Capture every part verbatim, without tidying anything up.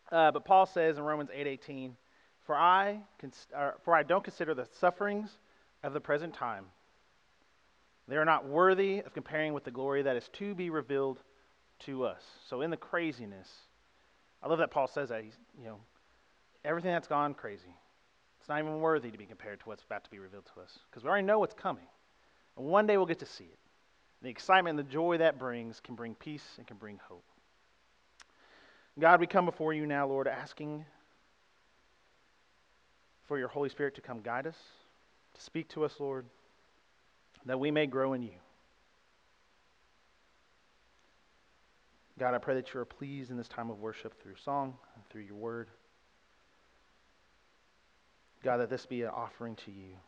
Uh, but Paul says in Romans eight eighteen, for I, cons- uh, for I don't consider the sufferings of the present time. They are not worthy of comparing with the glory that is to be revealed to us. So in the craziness, I love that Paul says that. He's, you know, everything that's gone crazy, it's not even worthy to be compared to what's about to be revealed to us, because we already know what's coming. And one day we'll get to see it. The excitement and the joy that brings can bring peace and can bring hope. God, we come before you now, Lord, asking for your Holy Spirit to come guide us, to speak to us, Lord, that we may grow in you. God, I pray that you are pleased in this time of worship through song and through your word. God, that this be an offering to you.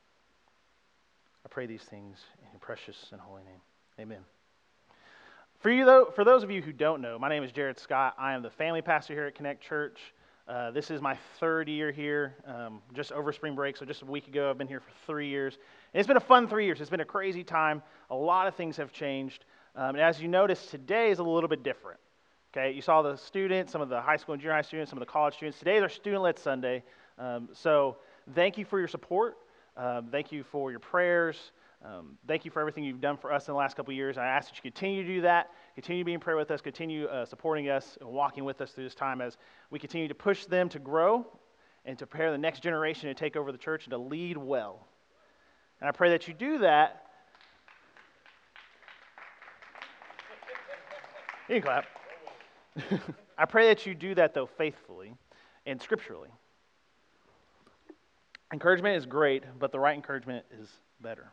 I pray these things in your precious and holy name. Amen. For you, though, for those of you who don't know, my name is Jared Scott. I am the family pastor here at Connect Church. Uh, this is my third year here, um, just over spring break, so just a week ago. I've been here for three years. And it's been a fun three years. It's been a crazy time. A lot of things have changed. Um, and as you notice, today is a little bit different. Okay, you saw the students, some of the high school and junior high students, some of the college students. Today is our student-led Sunday. Um, so thank you for your support. Um, thank you for your prayers. Um, thank you for everything you've done for us in the last couple of years. I ask that you continue to do that, continue to be in prayer with us, continue uh, supporting us and walking with us through this time as we continue to push them to grow and to prepare the next generation to take over the church and to lead well. And I pray that you do that. You can clap. I pray that you do that, though, faithfully and scripturally. Encouragement is great, but the right encouragement is better.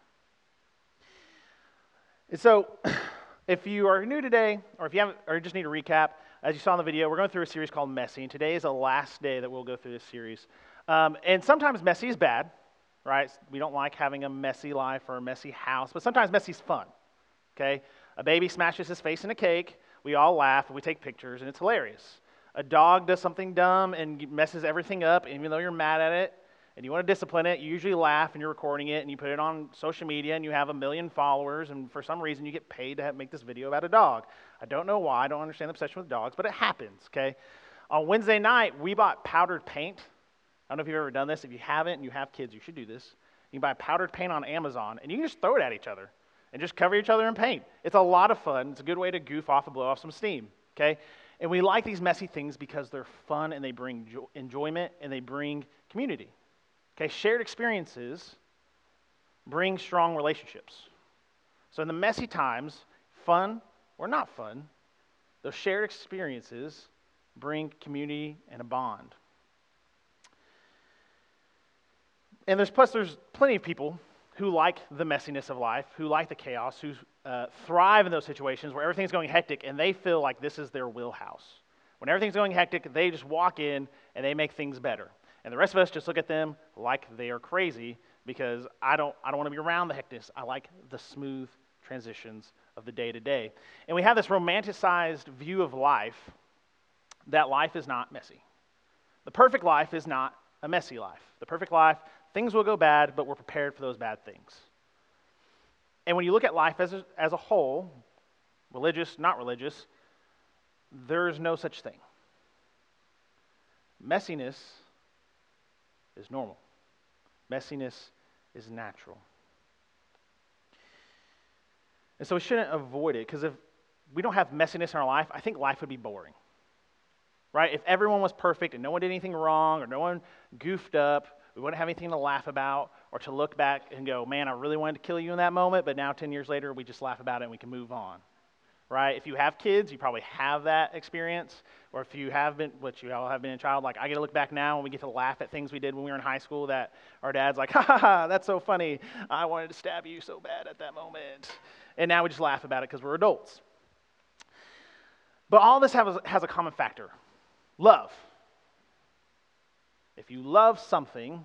And so, if you are new today, or if you haven't, or just need a recap, as you saw in the video, we're going through a series called Messy, and today is the last day that we'll go through this series. Um, and sometimes messy is bad, right? We don't like having a messy life or a messy house, but sometimes messy is fun, okay? A baby smashes his face in a cake, we all laugh, and we take pictures, and it's hilarious. A dog does something dumb and messes everything up, and even though you're mad at it, and you want to discipline it, you usually laugh and you're recording it and you put it on social media and you have a million followers, and for some reason you get paid to have, make this video about a dog. I don't know why, I don't understand the obsession with dogs, but it happens, okay? On Wednesday night, we bought powdered paint. I don't know if you've ever done this. If you haven't and you have kids, you should do this. You can buy powdered paint on Amazon and you can just throw it at each other and just cover each other in paint. It's a lot of fun. It's a good way to goof off and blow off some steam, okay? And we like these messy things because they're fun and they bring jo- enjoyment and they bring community. Okay, shared experiences bring strong relationships. So in the messy times, fun or not fun, those shared experiences bring community and a bond. And there's plus there's plenty of people who like the messiness of life, who like the chaos, who uh, thrive in those situations where everything's going hectic and they feel like this is their wheelhouse. When everything's going hectic, they just walk in and they make things better. And the rest of us just look at them like they are crazy because I don't I don't want to be around the hecticness. I like the smooth transitions of the day to day. And we have this romanticized view of life that life is not messy. The perfect life is not a messy life. The perfect life, things will go bad, but we're prepared for those bad things. And when you look at life as a, as a whole, religious, not religious, there's no such thing. Messiness is normal. Messiness is natural. And so we shouldn't avoid it, because if we don't have messiness in our life, I think life would be boring. Right? If everyone was perfect and no one did anything wrong or no one goofed up, we wouldn't have anything to laugh about or to look back and go, man, I really wanted to kill you in that moment, but now ten years later we just laugh about it and we can move on. Right? If you have kids, you probably have that experience. Or if you have been, which you all have been a child, like I get to look back now and we get to laugh at things we did when we were in high school that our dad's like, ha ha ha, that's so funny. I wanted to stab you so bad at that moment. And now we just laugh about it because we're adults. But all this has, has a common factor. Love. If you love something,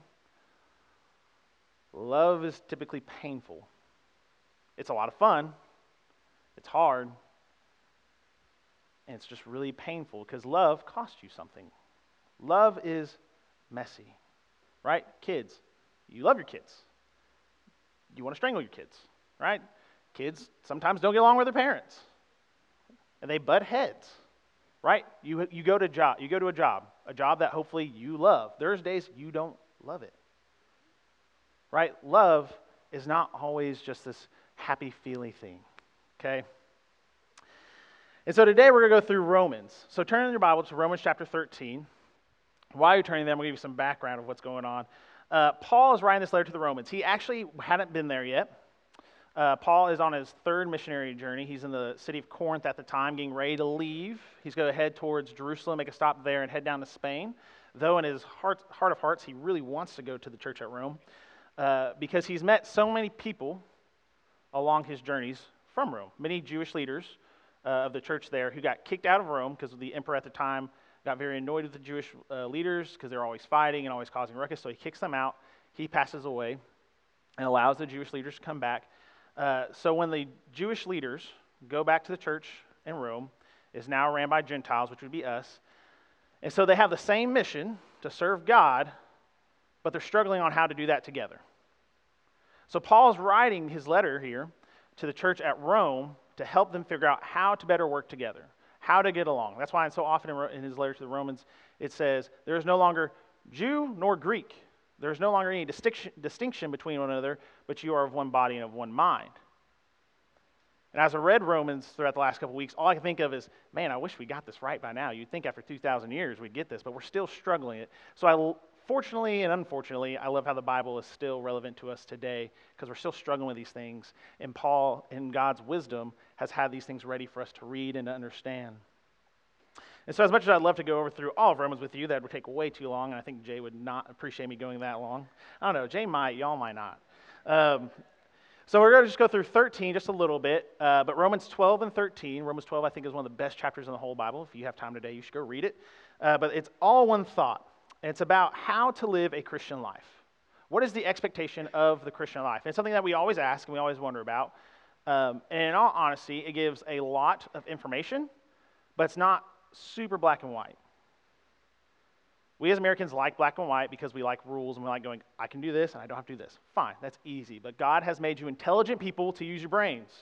love is typically painful. It's a lot of fun. It's hard. And it's just really painful because love costs you something. Love is messy, right? Kids, you love your kids. You want to strangle your kids, right? Kids sometimes don't get along with their parents, and they butt heads. right? You, you go to job, you go to a job, a job that hopefully you love. There's days you don't love it, right? Love is not always just this happy feely thing, okay? And so today we're going to go through Romans. So turn in your Bible to Romans chapter thirteen. While you're turning there, I'm going to give you some background of what's going on. Uh, Paul is writing this letter to the Romans. He actually hadn't been there yet. Uh, Paul is on his third missionary journey. He's in the city of Corinth at the time, getting ready to leave. He's going to head towards Jerusalem, make a stop there, and head down to Spain. Though in his heart, heart of hearts, he really wants to go to the church at Rome uh, because he's met so many people along his journeys from Rome. Many Jewish leaders uh, of the church there who got kicked out of Rome because the emperor at the time got very annoyed with the Jewish uh, leaders because they're always fighting and always causing ruckus. So he kicks them out. He passes away and allows the Jewish leaders to come back. Uh, so when the Jewish leaders go back to the church in Rome, is now ran by Gentiles, which would be us. And so they have the same mission to serve God, but they're struggling on how to do that together. So Paul's writing his letter here to the church at Rome to help them figure out how to better work together, how to get along. That's why so often in his letter to the Romans, it says, there is no longer Jew nor Greek. There is no longer any distinction, distinction between one another, but you are of one body and of one mind. And as I read Romans throughout the last couple of weeks, all I can think of is, man, I wish we got this right by now. You'd think after two thousand years we'd get this, but we're still struggling it. So I, fortunately and unfortunately, I love how the Bible is still relevant to us today because we're still struggling with these things. And Paul, in God's wisdom, has had these things ready for us to read and to understand. And so as much as I'd love to go over through all of Romans with you, that would take way too long, and I think Jay would not appreciate me going that long. I don't know, Jay might, y'all might not. Um, so we're going to just go through thirteen just a little bit, uh, but Romans twelve and thirteen, Romans twelve I think is one of the best chapters in the whole Bible. If you have time today, you should go read it. Uh, but it's all one thought, and it's about how to live a Christian life. What is the expectation of the Christian life? And it's something that we always ask and we always wonder about. Um, and in all honesty, it gives a lot of information, but it's not super black and white. We as Americans like black and white because we like rules and we like going, I can do this and I don't have to do this. Fine, that's easy. But God has made you intelligent people to use your brains.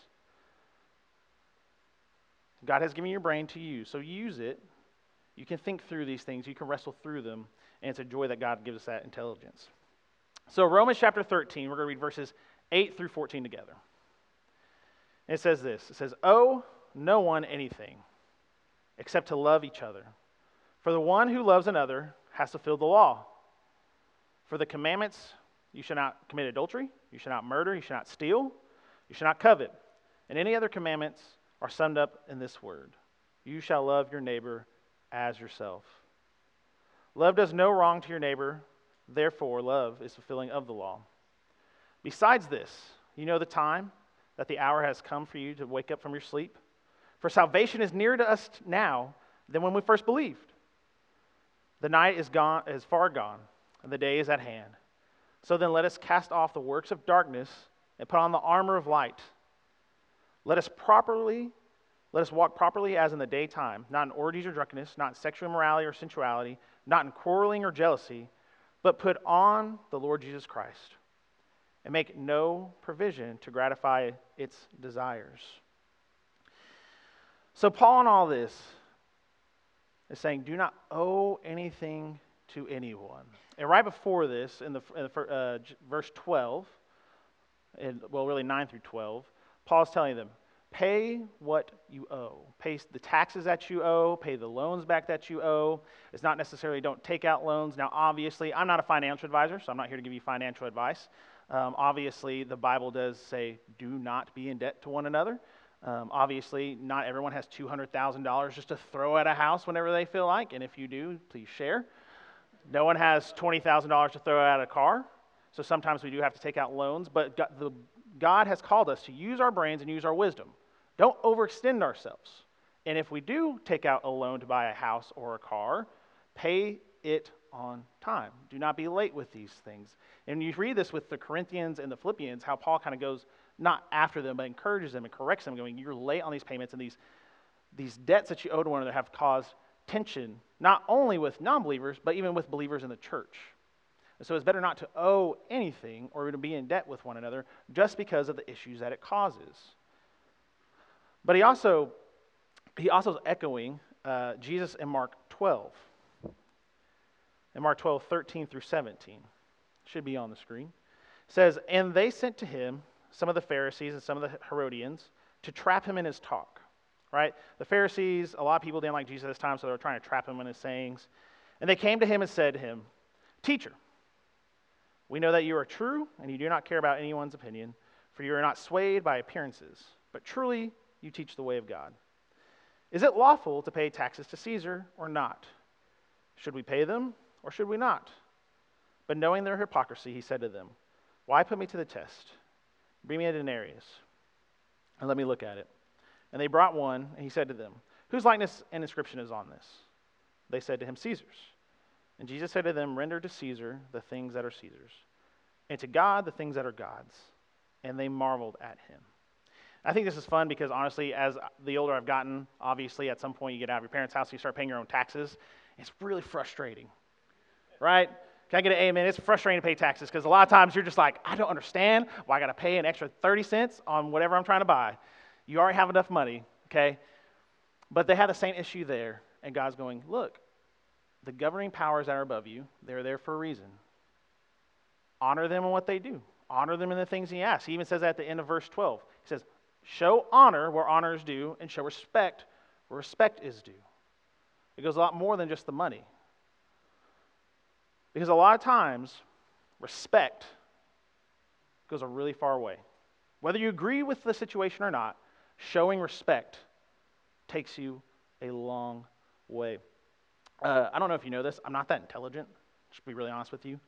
God has given you your brain to use, so use it. You can think through these things, you can wrestle through them, and it's a joy that God gives us that intelligence. So Romans chapter thirteen, we're going to read verses eight through fourteen together. And it says this, it says, owe no one anything except to love each other. For the one who loves another has fulfilled the law. For the commandments, you shall not commit adultery, you shall not murder, you shall not steal, you shall not covet. And any other commandments are summed up in this word: you shall love your neighbor as yourself. Love does no wrong to your neighbor, therefore love is fulfilling of the law. Besides this, you know the time, that the hour has come for you to wake up from your sleep. For salvation is nearer to us now than when we first believed. The night is gone, is far gone, and the day is at hand. So then let us cast off the works of darkness and put on the armor of light. Let us properly, let us walk properly as in the daytime, not in orgies or drunkenness, not in sexual immorality or sensuality, not in quarreling or jealousy, but put on the Lord Jesus Christ and make no provision to gratify its desires. So Paul in all this is saying, do not owe anything to anyone. And right before this, in the, in the uh, verse twelve, and, well, really nine through twelve, Paul's telling them, pay what you owe. Pay the taxes that you owe. Pay the loans back that you owe. It's not necessarily don't take out loans. Now, obviously, I'm not a financial advisor, so I'm not here to give you financial advice. Um, obviously, the Bible does say, do not be in debt to one another. Um, obviously, not everyone has two hundred thousand dollars just to throw at a house whenever they feel like, and if you do, please share. No one has twenty thousand dollars to throw at a car, so sometimes we do have to take out loans, but God, the, God has called us to use our brains and use our wisdom. Don't overextend ourselves. And if we do take out a loan to buy a house or a car, pay it on time. Do not be late with these things. And you read this with the Corinthians and the Philippians, how Paul kind of goes not after them, but encourages them and corrects them, going, you're late on these payments, and these, these debts that you owe to one another have caused tension, not only with non-believers, but even with believers in the church. And so it's better not to owe anything or to be in debt with one another just because of the issues that it causes. But he also, he also is echoing uh, Jesus in Mark twelve. In Mark twelve, thirteen through seventeen. Should be on the screen. It says, and they sent to him some of the Pharisees and some of the Herodians to trap him in his talk. Right? The Pharisees, a lot of people didn't like Jesus at this time, so they were trying to trap him in his sayings. And they came to him and said to him, Teacher, we know that you are true and you do not care about anyone's opinion, for you are not swayed by appearances, but truly you teach the way of God. Is it lawful to pay taxes to Caesar or not? Should we pay them or should we not? But knowing their hypocrisy, he said to them, why put me to the test? Bring me a denarius and let me look at it. And they brought one, and he said to them, whose likeness and inscription is on this? They said to him, Caesar's. And Jesus said to them, render to Caesar the things that are Caesar's, and to God the things that are God's. And they marveled at him. I think this is fun because honestly, as the older I've gotten, obviously at some point you get out of your parents' house and you start paying your own taxes. It's really frustrating, right? Can I get an amen? It's frustrating to pay taxes because a lot of times you're just like, I don't understand why I got to pay an extra thirty cents on whatever I'm trying to buy. You already have enough money, okay? But they have the same issue there, and God's going, look, the governing powers that are above you, they're there for a reason. Honor them in what they do. Honor them in the things he asks. He even says that at the end of verse twelve. He says, show honor where honor is due, and show respect where respect is due. It goes a lot more than just the money. Because a lot of times, respect goes a really far way. Whether you agree with the situation or not, showing respect takes you a long way. Uh, I don't know if you know this. I'm not that intelligent, just to be really honest with you.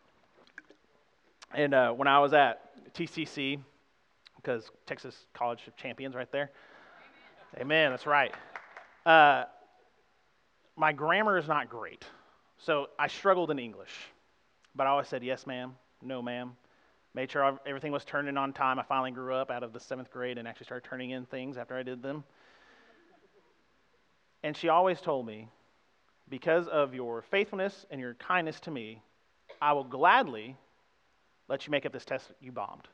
And uh, when I was at T C C, because Texas College of Champions right there. Amen, Amen that's right. Uh, my grammar is not great. So I struggled in English. But I always said, yes, ma'am, no, ma'am. Made sure everything was turned in on time. I finally grew up out of the seventh grade and actually started turning in things after I did them. And she always told me, because of your faithfulness and your kindness to me, I will gladly let you make up this test that you bombed.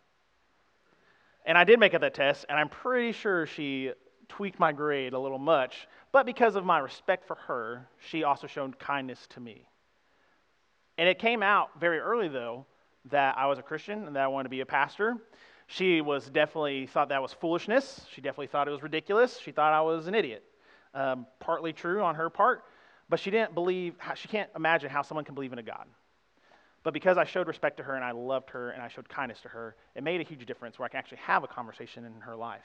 And I did make up that test, and I'm pretty sure she tweaked my grade a little much. But because of my respect for her, she also showed kindness to me. And it came out very early, though, that I was a Christian and that I wanted to be a pastor. She was definitely thought that was foolishness. She definitely thought it was ridiculous. She thought I was an idiot. Um, partly true on her part, but she didn't believe, she can't imagine how someone can believe in a God. But because I showed respect to her and I loved her and I showed kindness to her, it made a huge difference where I can actually have a conversation in her life.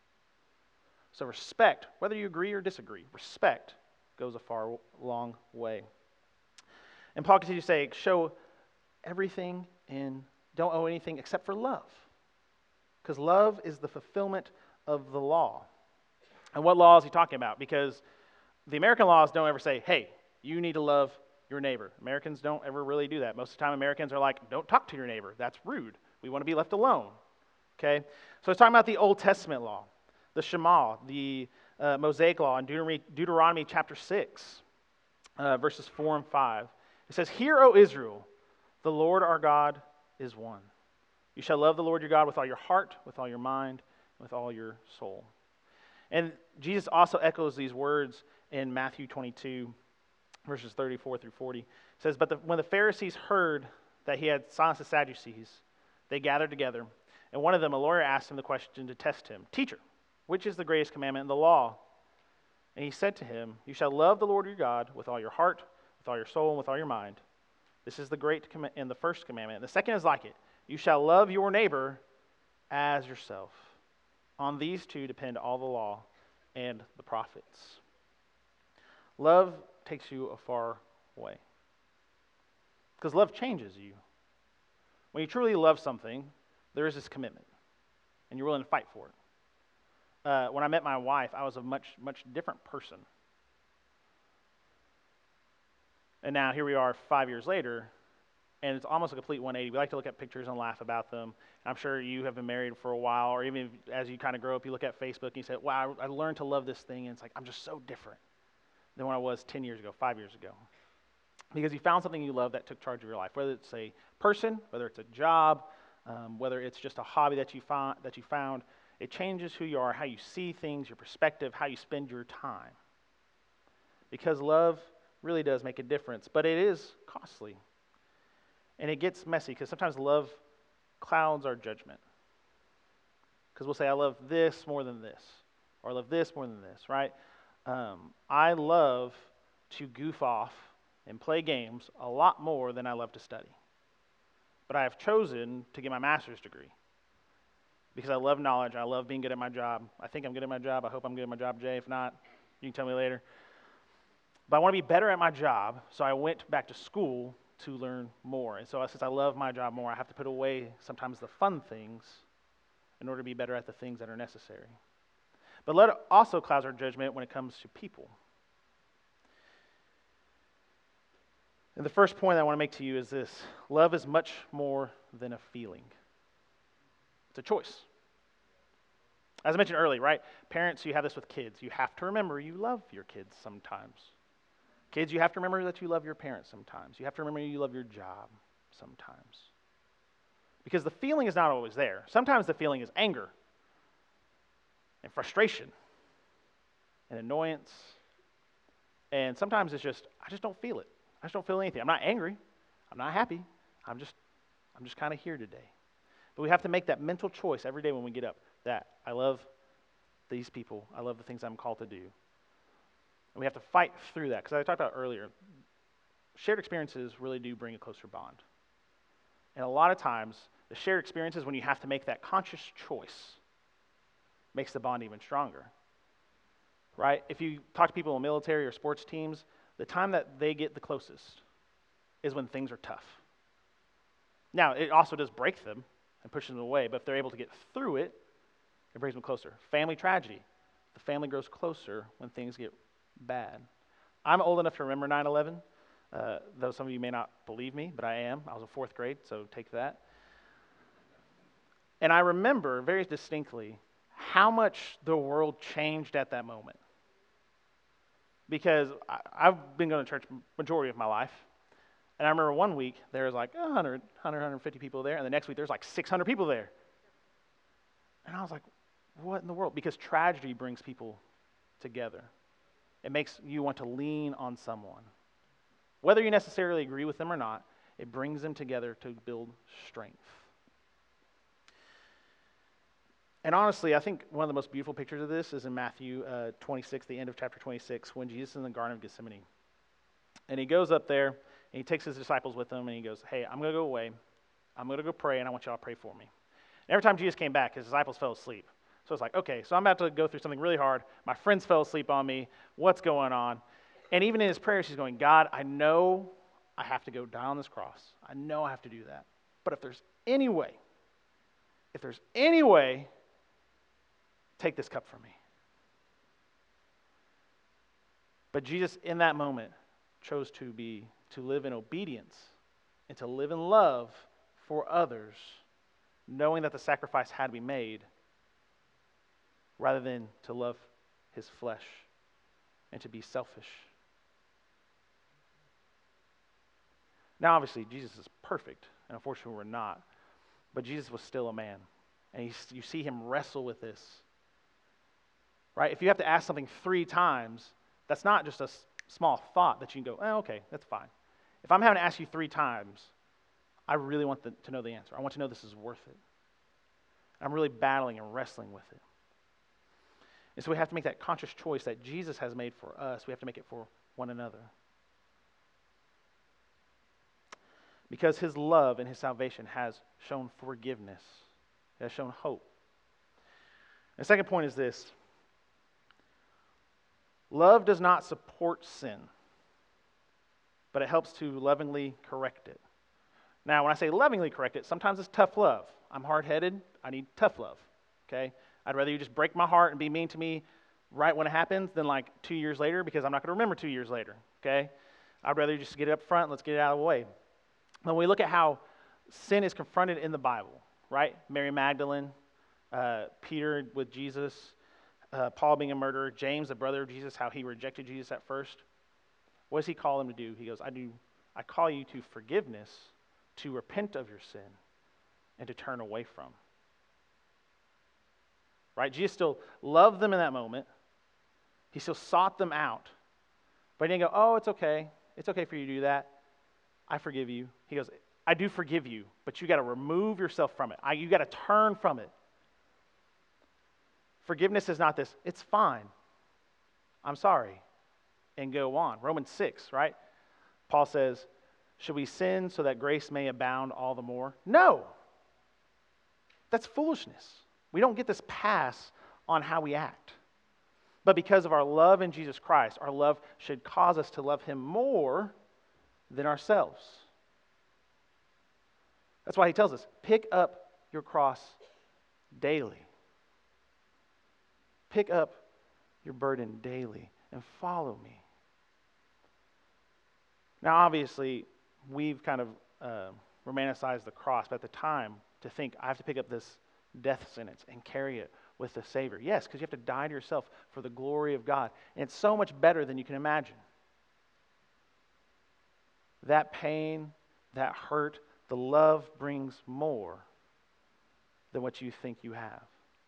So respect, whether you agree or disagree, respect goes a far long way. And Paul continues to say, show everything in, don't owe anything except for love. Because love is the fulfillment of the law. And what law is he talking about? Because the American laws don't ever say, hey, you need to love your neighbor. Americans don't ever really do that. Most of the time Americans are like, don't talk to your neighbor. That's rude. We want to be left alone. Okay? So it's talking about the Old Testament law, the Shema, the uh, Mosaic law in Deuteronomy, Deuteronomy chapter six, uh, verses four and five. It says, hear, O Israel, the Lord our God is one. You shall love the Lord your God with all your heart, with all your mind, with all your soul. And Jesus also echoes these words in Matthew twenty-two, verses thirty-four through forty. It says, but the, when the Pharisees heard that he had silenced the Sadducees, they gathered together. And one of them, a lawyer, asked him the question to test him. Teacher, which is the greatest commandment in the law? And he said to him, you shall love the Lord your God with all your heart, with all your soul, and with all your mind. This is the great com- and the first commandment. And the second is like it. You shall love your neighbor as yourself. On these two depend all the law and the prophets. Love takes you a far way. Because love changes you. When you truly love something, there is this commitment. And you're willing to fight for it. Uh, when I met my wife, I was a much, much different person. And now here we are five years later, and it's almost a complete one eighty. We like to look at pictures and laugh about them. I'm sure you have been married for a while, or even as you kind of grow up, you look at Facebook and you say, wow, I learned to love this thing, and it's like, I'm just so different than when I was ten years ago, five years ago. Because you found something you love that took charge of your life, whether it's a person, whether it's a job, um, whether it's just a hobby that you found, that you found. It changes who you are, how you see things, your perspective, how you spend your time. because love really does make a difference, but it is costly. And it gets messy because sometimes love clouds our judgment. Because we'll say, I love this more than this, or I love this more than this, right? Um, I love to goof off and play games a lot more than I love to study. But I have chosen to get my master's degree because I love knowledge. I love being good at my job. I think I'm good at my job. I hope I'm good at my job, Jay. If not, you can tell me later. But I want to be better at my job, so I went back to school to learn more. And so since I love my job more, I have to put away sometimes the fun things in order to be better at the things that are necessary. But let it also clouds our judgment when it comes to people. And the first point I want to make to you is this: love is much more than a feeling. It's a choice. As I mentioned earlier, right? Parents, you have this with kids. You have to remember you love your kids sometimes. Kids, you have to remember that you love your parents sometimes. You have to remember you love your job sometimes. Because the feeling is not always there. Sometimes the feeling is anger and frustration and annoyance. And sometimes it's just, I just don't feel it. I just don't feel anything. I'm not angry. I'm not happy. I'm just, I'm just kind of here today. But we have to make that mental choice every day when we get up that I love these people. I love the things I'm called to do. And we have to fight through that. Because I talked about earlier, shared experiences really do bring a closer bond. And a lot of times, the shared experiences, when you have to make that conscious choice, makes the bond even stronger. Right? If you talk to people in military or sports teams, the time that they get the closest is when things are tough. Now, it also does break them and push them away, but if they're able to get through it, it brings them closer. Family tragedy. The family grows closer when things get bad. I'm old enough to remember nine eleven, uh, though some of you may not believe me, but I am. I was in fourth grade, so take that. And I remember very distinctly how much the world changed at that moment. Because I, I've been going to church majority of my life. And I remember one week, there was like one hundred, one hundred, one hundred fifty people there. And the next week, there's like six hundred people there. And I was like, what in the world? Because tragedy brings people together. It makes you want to lean on someone. Whether you necessarily agree with them or not, it brings them together to build strength. And honestly, I think one of the most beautiful pictures of this is in Matthew uh, twenty-six, the end of chapter twenty-six, when Jesus is in the Garden of Gethsemane. And he goes up there, and he takes his disciples with him, and he goes, hey, I'm going to go away. I'm going to go pray, and I want y'all to pray for me. And every time Jesus came back, his disciples fell asleep. So it's like, okay, so I'm about to go through something really hard. My friends fell asleep on me. What's going on? And even in his prayers, he's going, God, I know I have to go die on this cross. I know I have to do that. But if there's any way, if there's any way, take this cup from me. But Jesus, in that moment, chose to be, to live in obedience and to live in love for others, knowing that the sacrifice had to be made, rather than to love his flesh and to be selfish. Now, obviously, Jesus is perfect, and unfortunately we're not, but Jesus was still a man, and he, you see him wrestle with this. Right? If you have to ask something three times, that's not just a s- small thought that you can go, oh, okay, that's fine. If I'm having to ask you three times, I really want the, to know the answer. I want to know this is worth it. I'm really battling and wrestling with it. And so we have to make that conscious choice that Jesus has made for us. We have to make it for one another. Because his love and his salvation has shown forgiveness. It has shown hope. The second point is this. Love does not support sin, but it helps to lovingly correct it. Now, when I say lovingly correct it, sometimes it's tough love. I'm hard-headed. I need tough love, okay? I'd rather you just break my heart and be mean to me right when it happens than like two years later, because I'm not going to remember two years later, okay? I'd rather you just get it up front and let's get it out of the way. When we look at how sin is confronted in the Bible, right? Mary Magdalene, uh, Peter with Jesus, Uh, Paul being a murderer, James, the brother of Jesus, how he rejected Jesus at first. What does he call him to do? He goes, I do. I call you to forgiveness, to repent of your sin, and to turn away from. Right? Jesus still loved them in that moment. He still sought them out, But he didn't go, oh, it's okay. It's okay for you to do that. I forgive you. He goes, I do forgive you, but you got to remove yourself from it. I, you got to turn from it. Forgiveness is not this, it's fine. I'm sorry. And go on. Romans six, right? Paul says, should we sin so that grace may abound all the more? No. That's foolishness. We don't get this pass on how we act. But because of our love in Jesus Christ, our love should cause us to love him more than ourselves. That's why he tells us, pick up your cross daily. Pick up your burden daily and follow me. Now, obviously, we've kind of uh, romanticized the cross, but at the time, to think I have to pick up this death sentence and carry it with the Savior. Yes, because you have to die to yourself for the glory of God. And it's so much better than you can imagine. That pain, that hurt, the love brings more than what you think you have.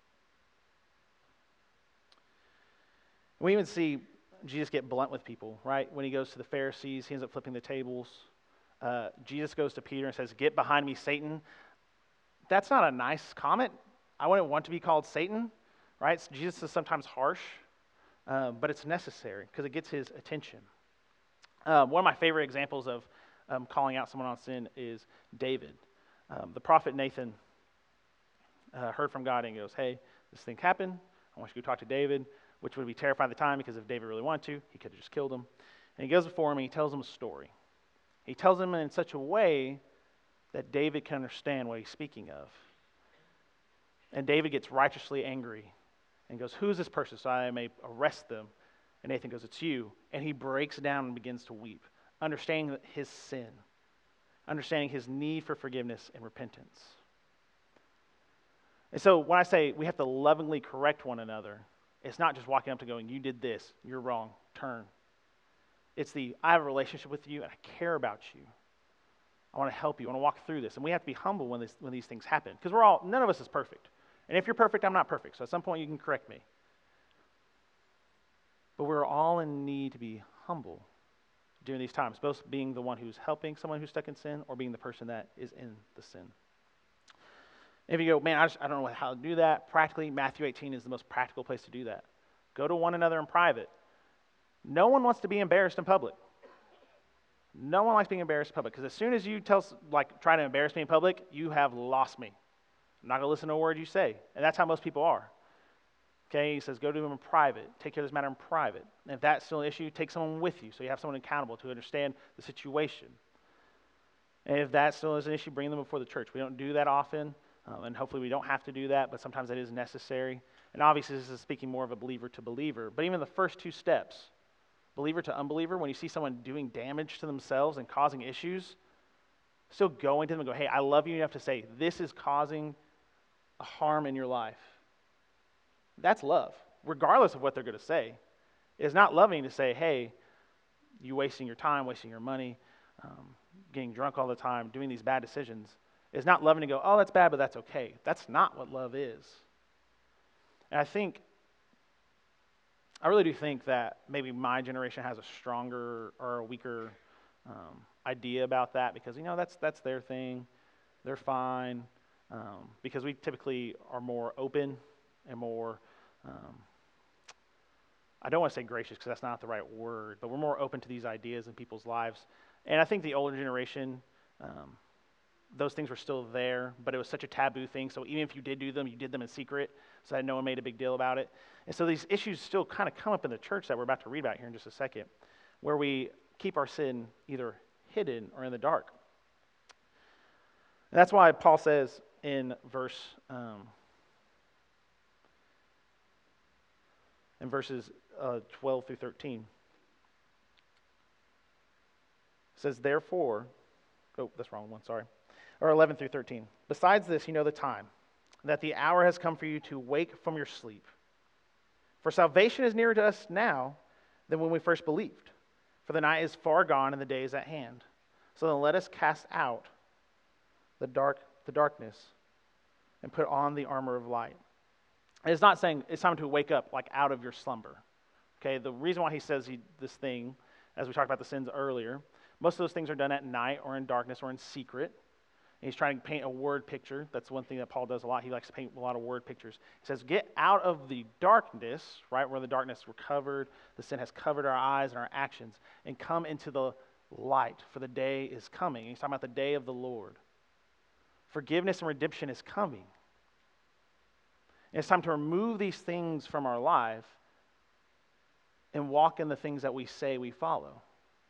We even see Jesus get blunt with people, right? When he goes to the Pharisees, he ends up flipping the tables. Uh, Jesus goes to Peter and says, get behind me, Satan. That's not a nice comment. I wouldn't want to be called Satan, right? Jesus is sometimes harsh, um, but it's necessary because it gets his attention. Um, one of my favorite examples of um, calling out someone on sin is David. Um, the prophet Nathan uh, heard from God and goes, hey, this thing happened. I want you to go talk to David, which would be terrifying at the time because if David really wanted to, he could have just killed him. And he goes before him and he tells him a story. He tells him in such a way that David can understand what he's speaking of. And David gets righteously angry and goes, who's this person so I may arrest them? And Nathan goes, it's you. And he breaks down and begins to weep, understanding his sin, understanding his need for forgiveness and repentance. And so when I say we have to lovingly correct one another, it's not just walking up to going, you did this, you're wrong, turn. It's the, I have a relationship with you and I care about you. I want to help you, I want to walk through this. And we have to be humble when, this, when these things happen. Because we're all, none of us is perfect. And if you're perfect, I'm not perfect. So at some point you can correct me. But we're all in need to be humble during these times, both being the one who's helping someone who's stuck in sin or being the person that is in the sin. If you go, man, I, just, I don't know how to do that. Practically, Matthew eighteen is the most practical place to do that. Go to one another in private. No one wants to be embarrassed in public. No one likes being embarrassed in public because as soon as you tell, like, try to embarrass me in public, you have lost me. I'm not going to listen to a word you say. And that's how most people are. Okay, he says, go to them in private. Take care of this matter in private. And if that's still an issue, take someone with you so you have someone accountable to understand the situation. And if that still is an issue, bring them before the church. We don't do that often, um, and hopefully we don't have to do that, but sometimes that is necessary. And obviously this is speaking more of a believer to believer. But even the first two steps, believer to unbeliever, when you see someone doing damage to themselves and causing issues, still going to them and go, hey, I love you enough to say, this is causing a harm in your life. That's love, regardless of what they're going to say. It's not loving to say, hey, you wasting your time, wasting your money, um, getting drunk all the time, doing these bad decisions. It's not loving to go, oh, that's bad, but that's okay. That's not what love is. And I think, I really do think that maybe my generation has a stronger or a weaker um, idea about that because, you know, that's that's their thing. They're fine um, because we typically are more open and more, um, I don't want to say gracious because that's not the right word, but we're more open to these ideas in people's lives. And I think the older generation, um, those things were still there, but it was such a taboo thing. So even if you did do them, you did them in secret so that no one made a big deal about it. And so these issues still kind of come up in the church that we're about to read about here in just a second, where we keep our sin either hidden or in the dark. And that's why Paul says in verse um, in verses uh, twelve through thirteen, it says, therefore, oh, that's the wrong one, sorry, or eleven through thirteen. Besides this, you know the time, that the hour has come for you to wake from your sleep. For salvation is nearer to us now than when we first believed. For the night is far gone and the day is at hand. So then let us cast out the dark, the darkness and put on the armor of light. And it's not saying it's time to wake up like out of your slumber. Okay, the reason why he says he, this thing as we talked about the sins earlier. Most of those things are done at night or in darkness or in secret. And he's trying to paint a word picture. That's one thing that Paul does a lot. He likes to paint a lot of word pictures. He says, get out of the darkness, right, where the darkness were covered, the sin has covered our eyes and our actions, and come into the light, for the day is coming. And he's talking about the day of the Lord. Forgiveness and redemption is coming. And it's time to remove these things from our life and walk in the things that we say we follow.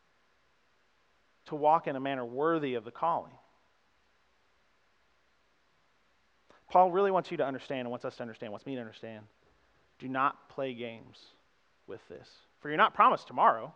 To walk in a manner worthy of the calling. Paul really wants you to understand and wants us to understand, wants me to understand. Do not play games with this. For you're not promised tomorrow.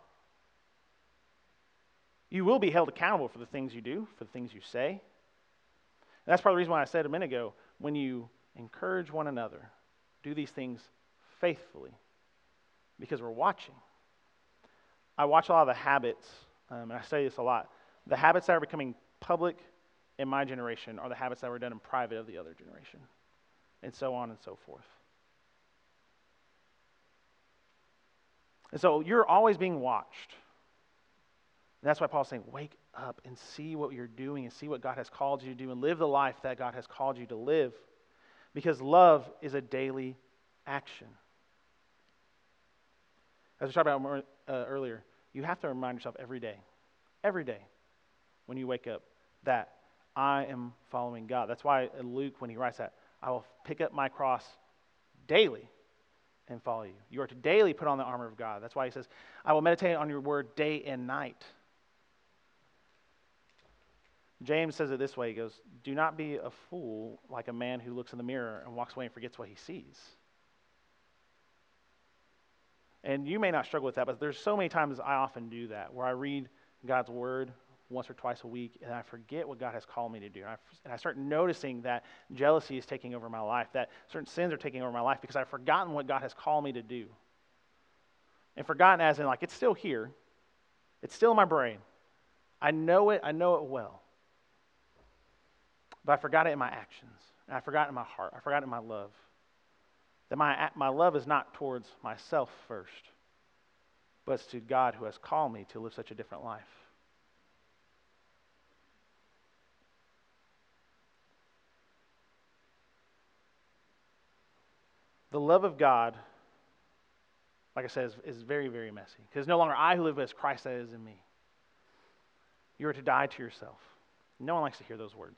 You will be held accountable for the things you do, for the things you say. And that's part of the reason why I said a minute ago, when you encourage one another, do these things faithfully, because we're watching. I watch a lot of the habits, um, and I say this a lot. The habits that are becoming public in my generation are the habits that were done in private of the other generation, and so on and so forth. And so you're always being watched. And that's why Paul's saying, wake up and see what you're doing and see what God has called you to do and live the life that God has called you to live, because love is a daily action. As we talked about more, uh, earlier, you have to remind yourself every day, every day when you wake up, that I am following God. That's why Luke, when he writes that, I will pick up my cross daily and follow you. You are to daily put on the armor of God. That's why he says, I will meditate on your word day and night. James says it this way. He goes, do not be a fool like a man who looks in the mirror and walks away and forgets what he sees. And you may not struggle with that, but there's so many times I often do that, where I read God's word once or twice a week, and I forget what God has called me to do. And I, and I start noticing that jealousy is taking over my life, that certain sins are taking over my life, because I've forgotten what God has called me to do. And forgotten as in, like, it's still here. It's still in my brain. I know it. I know it well. But I forgot it in my actions. And I forgot it in my heart. I forgot it in my love. That my, my love is not towards myself first, but it's to God who has called me to live such a different life. The love of God, like I said, is, is very, very messy. Because no longer I who live, but it's Christ that is in me. You are to die to yourself. No one likes to hear those words.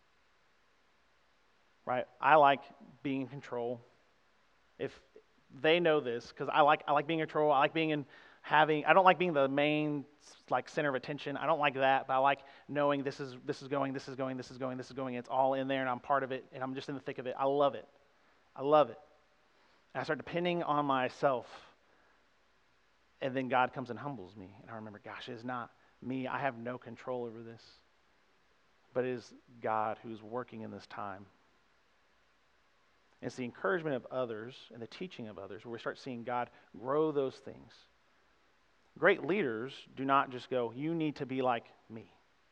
Right? I like being in control. If they know this, because I like I like being in control. I like being in having. I don't like being the main like center of attention. I don't like that, but I like knowing this is this is going, this is going, this is going, this is going. It's all in there, and I'm part of it, and I'm just in the thick of it. I love it. I love it. And I start depending on myself, and then God comes and humbles me, and I remember, gosh, it is not me. I have no control over this, but it is God who's working in this time. It's the encouragement of others and the teaching of others where we start seeing God grow those things. Great leaders do not just go, you need to be like me.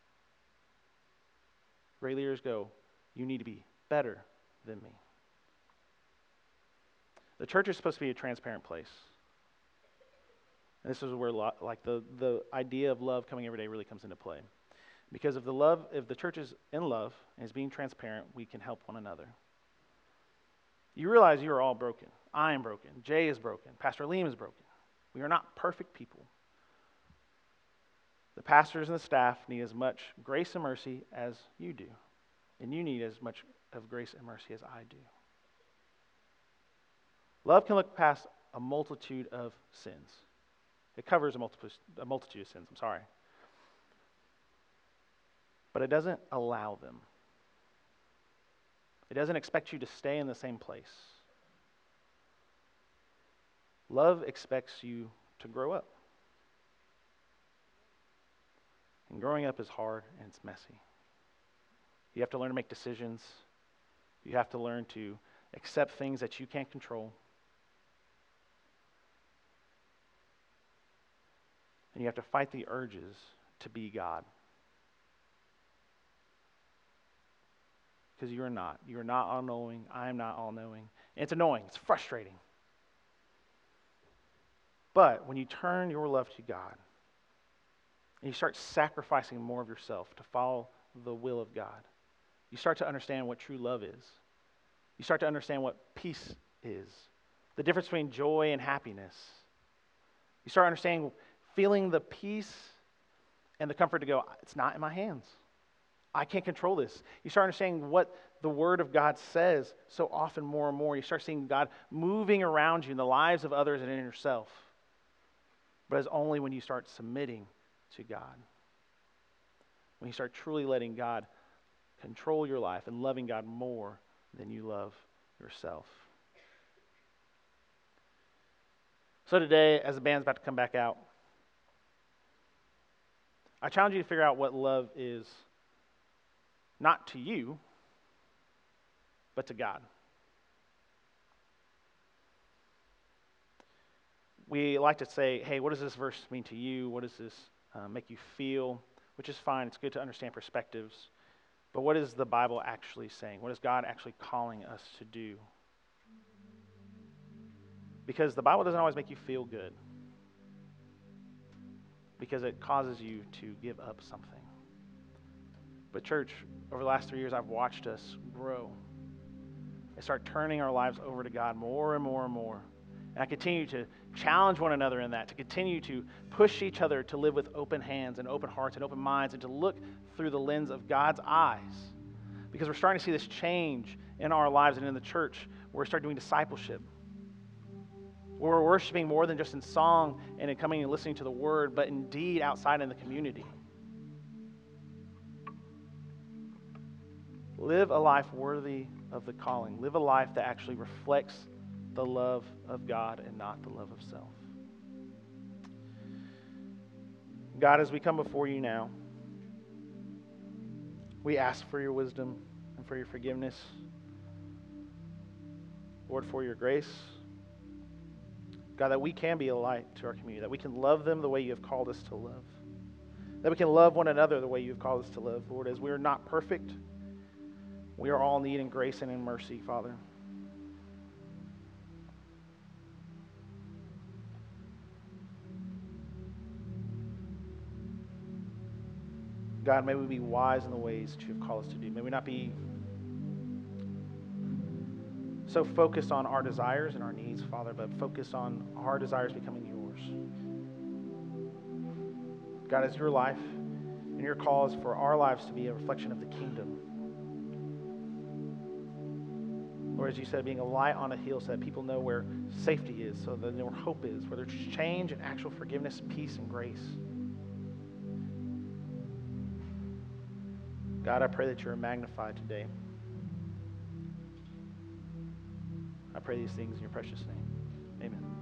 Great leaders go, you need to be better than me. The church is supposed to be a transparent place. And this is where like the, the idea of love coming every day really comes into play. Because if the love, if the church is in love and is being transparent, we can help one another. You realize you are all broken. I am broken. Jay is broken. Pastor Liam is broken. We are not perfect people. The pastors and the staff need as much grace and mercy as you do. And you need as much of grace and mercy as I do. Love can look past a multitude of sins. It covers a multitude, a multitude of sins, I'm sorry. But it doesn't allow them. It doesn't expect you to stay in the same place. Love expects you to grow up. And growing up is hard and it's messy. You have to learn to make decisions. You have to learn to accept things that you can't control. And you have to fight the urges to be God. Because you are not. You are not all-knowing. I am not all-knowing. And it's annoying. It's frustrating. But when you turn your love to God, And you start sacrificing more of yourself to follow the will of God. You start to understand what true love is. You start to understand what peace is, the difference between joy and happiness. You start understanding, feeling the peace and the comfort to go, it's not in my hands. I can't control this. You start understanding what the Word of God says so often more and more. You start seeing God moving around you in the lives of others and in yourself. But it's only when you start submitting to God. When you start truly letting God control your life and loving God more than you love yourself. So today, as the band's about to come back out, I challenge you to figure out what love is, not to you, but to God. We like to say, hey, what does this verse mean to you? What does this uh, make you feel? Which is fine. It's good to understand perspectives. But what is the Bible actually saying? What is God actually calling us to do? Because the Bible doesn't always make you feel good. Because it causes you to give up something. But church, over the last three years, I've watched us grow and start turning our lives over to God more and more and more. And I continue to challenge one another in that, to continue to push each other to live with open hands and open hearts and open minds and to look through the lens of God's eyes. Because we're starting to see this change in our lives and in the church where we start doing discipleship. Where we're worshiping more than just in song and in coming and listening to the word, but indeed outside in the community. Live a life worthy of the calling. Live a life that actually reflects the love of God and not the love of self. God, as we come before you now, we ask for your wisdom and for your forgiveness. Lord, for your grace. God, that we can be a light to our community, that we can love them the way you have called us to love, that we can love one another the way you have called us to love. Lord, as we are not perfect, we are all needing grace and in mercy, Father. God, may we be wise in the ways that you have called us to do. May we not be so focused on our desires and our needs, Father, but focus on our desires becoming yours. God, as your life and your call is for our lives to be a reflection of the kingdom. Lord, as you said, being a light on a hill so that people know where safety is, so that where hope is, where there's change and actual forgiveness, peace, and grace. God, I pray that you are magnified today. I pray these things in your precious name. Amen.